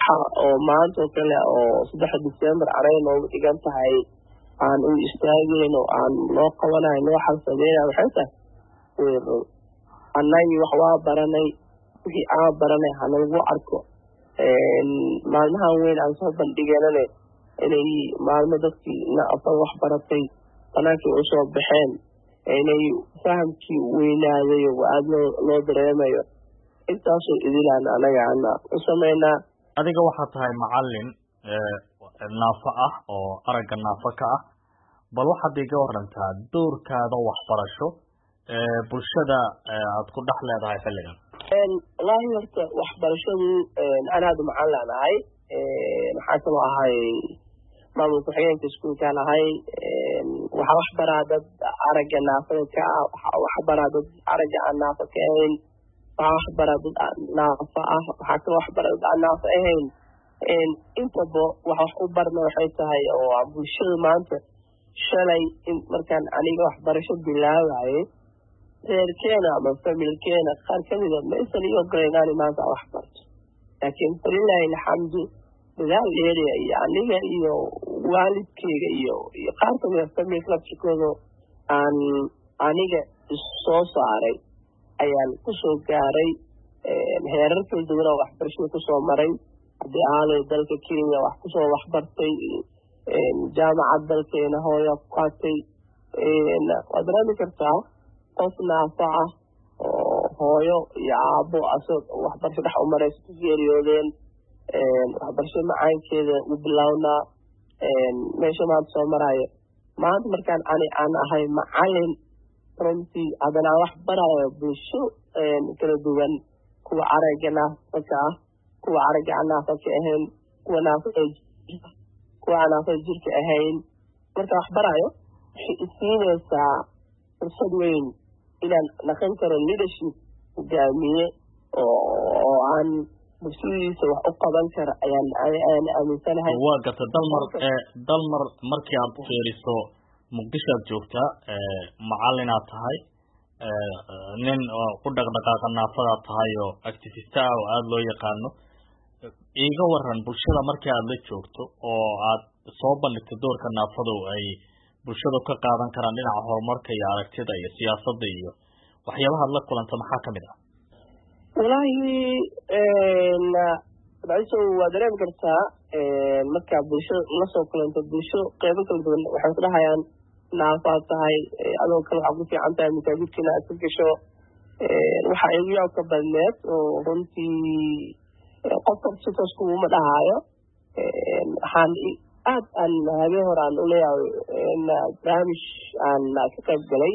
oo maanta oo kale oo 3 December anay noogu dhigan tahay aan u istaagayno aan loo qabanayno waxaan sameeynaa waxay tahay weero annaga wax waa baranay wixii aan baranay hanagu arko maalmahan weyn aan soo bandhigeynane inay maalmo dadkii afar wax baratay banaanka u soo baxeen inay fahamkii weynaaday oo aad loo dareemayo intaasoo idilaan anaga u sameynaa. adiga waxaa tahay macallin naafa ah oo aragga naafa ka ah bal waxaad iga warantaa doorkaada waxbarasho bulshada aad ku dhex leedahay xilligan. wallaahi horta waxbarashadu anaadu macallin ahay maxaa kaloo ahay maamulka xigeenka iskuulkaan ahay waxaa wax baraa dad aragga naafada ka ah waxaa wax baraa dad aragga aan naafa ka ahayn waxaa wax baraa dad naafa ah waxaa kaloo wax baraa dad aan naafa ahayn intaba wax u barna waxay tahay oo bulshada maanta shalay markaan aniga waxbarasho bilaabaye reerkeena ama familkeena qaar kamida ma isan ii ogoleynaan maanta wax barto laakiin falilaahi alxamdu dadaal dheeriya iyo aniga iyo waalidkeyga iyo qaar kamida familka laftirkooda aan aniga soo saaray ayaan kusoo gaaray heerar kala duwan oo waxbarashada kusoo maray haddii ahaanay dalka Kenya wax kusoo waxbartay jaamacad dalkeena hooyo ku qaatay waad dareemi kartaa qof naafa ah oo hooyo iyo aabbo asoo waxbarasho dhex u maraysa ku geeriyoodeen waxbarasho macaankeeda u bilownaa meesha maanta soo maraayo maanta markaan aan ahay macallin runtii haddana aan wax barayo bulsho kala duwan kuwa aragga naafa ka ah kuwa aragga aan naafa ka ahayn kuwa aan naafa jirka ahayn marka wax barayo waxay isiinaysaa fursad weyn inaan naqan karo leadership hogaamiye oo aan bulshadiisa wax u qaban kara ayaan aaminsanahay. waa garta dalmar markii aad fiiriso muqdisho aad joogtaa macallinaad tahay nin ku dhaqdhaqaaqa naafadaad tahay oo activist ah oo aada loo yaqaano iiga waran bulshada markii aad la joogto oo aad soo bandhigto doorka naafadu ay bulshada ka qaadan karaan dhinaca horumarka iyo aragtida iyo siyaasadda iyo waxyaabaha aad la kulanto maxaa kamid ah? wallaahi waa dareemi kartaa markaa bulshada la soo kulanto bulsho qeybo kala duwan waxay ku dhahayaan naafaad tahay adoo kale waxaa ku fiican tahay masaajidkiina aad ka gasho waxaa igu yaabka badneed oo runtii qofka si toos kuma dhahaayo waxaan aad aan habeen hore aan uleeyahay barnaamij aan ka qayb galay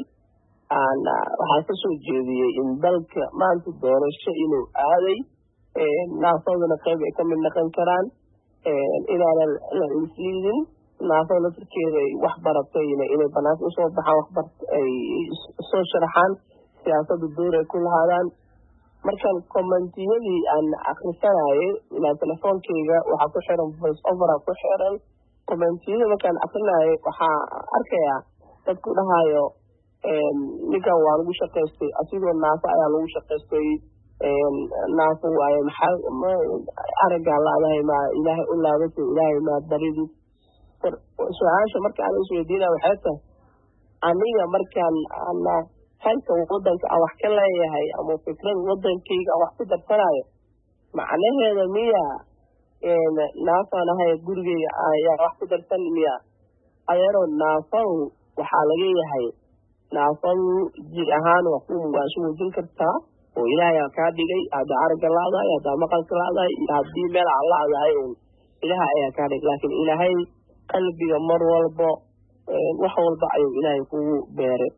waxaa ka soo jeediyey in dalka maanta doorasho inuu aaday naafaduna qayb ay kamid noqon karaan inaanan la isliidin naafada laftirkeeda ay wax baratayna inay banaanka usoo baxaan waxbarta ay soo sharaxaan siyaasadda door ay ku lahaadaan markaan commentiyadii aan akrisanayay ilaa telefoonkeyga waxaa ku xiran voice over ku xiran commentiyada markaan akrinayay waxaa arkayaa dadku dhahayo ninkan waa lagu shaqaystay asigoo naafo ayaa lagu shaqaystay naafo waaye maxaa araggaa laadahay maa ilaahay u laabatay ilaahay maa baridid su-aasha marka aan isweydiinaya waxay tahay aniga markaan halka wadanka aan wax ka leeyahay ama fikrada wadankeyga aan wax ku darsanayo macnaheeda miya naafaan ahay gurigeyga ayaa wax ku darsan miya ayaroo naafadu waxaa laga yahay naafadu jir ahaan waa isu muujin kartaa oo ilaahay aa kaa dhigay haddaa aragga laadahay haddaa maqalka laadahay iyo haddii meel aan laadahay ilaahay ayaa kaa dhigay laakiin ilaahay qalbiga mar walba wax walba ayuu ilaahay kugu beeray.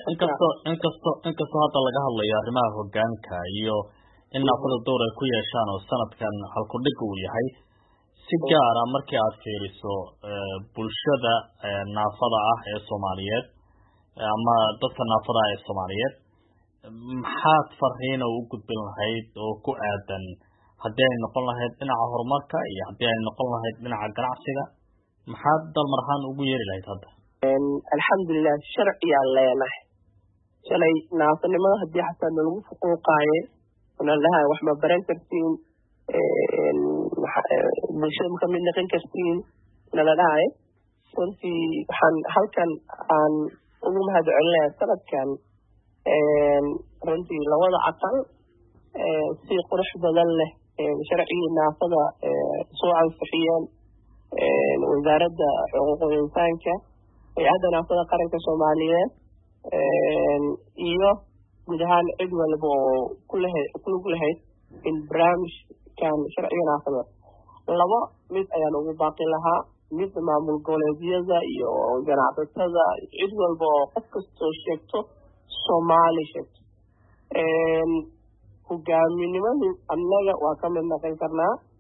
inkastoo hadda laga hadlayo arrimaha hogaanka iyo in naafada door ay ku yeeshaan oo sanadkan halkudhig uu yahay si gaara markii aad fiiriso bulshada naafada ah ee Soomaaliyeed ama dadka naafada ah ee Soomaaliyeed maxaad fariin u gudbin lahayd oo ku aadan haddii ay noqon lahayd dhinaca horumarka iyo haddii ay noqon lahayd dhinaca ganacsiga maxaad dalmar ahaan ugu yeeri lahayd hadda? alxamdulilah sharciyaan leenahay shalay naafanimada haddii xataa nalagu fuquuqaaye una dhahay wax ma baran kartiin bulshada ka mid noqon kartiin nala dhahay runtii waxaan halkan aan ugu mahadcelinayaa sanadkan runtii labada aqal si qurux badan leh sharcigii naafada soo ansixiyeen wasaaradda xuquuqul insaanka hay-adda naafada qaranka soomaaliyeed iyo guud ahaan cid walba oo ku lug lahayd in barnaamijkan sharciga naafada laba mid ayaan ugu baaqi lahaa mid maamul goboleedyada iyo ganacsatada cid walba oo qof kastoo sheegto soomaali sheegto hogaaminimadu annaga waa ka mid noqon karnaa